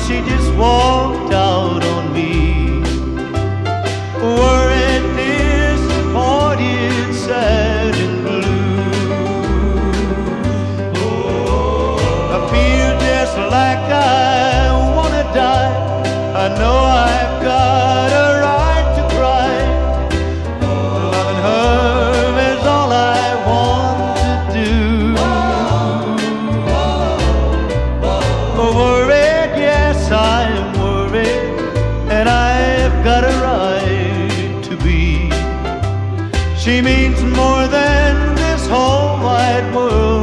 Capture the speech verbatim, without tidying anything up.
she just walked out on me. Worried, disappointed, sad and blue. I feel just like I wanna die. I know I've got a right to cry. Loving her is all I want to do. Worried, yes, I'm worried, and I've got a right to be. She means more than this whole wide world